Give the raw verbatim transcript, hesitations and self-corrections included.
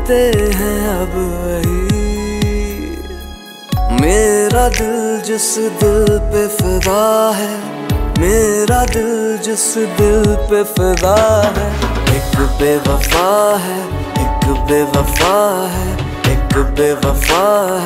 करते हैं अब वही। मेरा दिल जिस दिल पे फिदा है, मेरा दिल जिस दिल पे फिदा है, एक बेवफा है, एक बेवफा है, एक बेवफा है।